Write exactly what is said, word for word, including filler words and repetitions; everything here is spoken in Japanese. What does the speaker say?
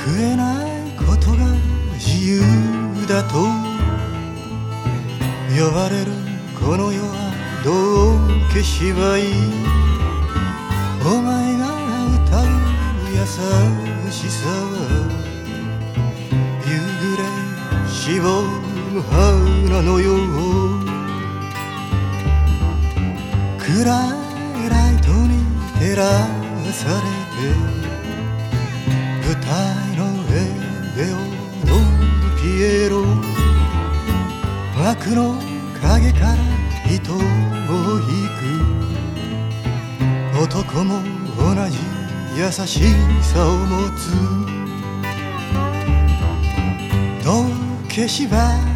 食えないことが自由だと呼ばれるこの世はどう消しばいい。お前が歌う優しさは夕暮れしぼむ花のよう。暗いライトに照らされて舞台の上で踊るピエロ。幕の影から糸を引く男も同じ優しさを持つ。どう消しば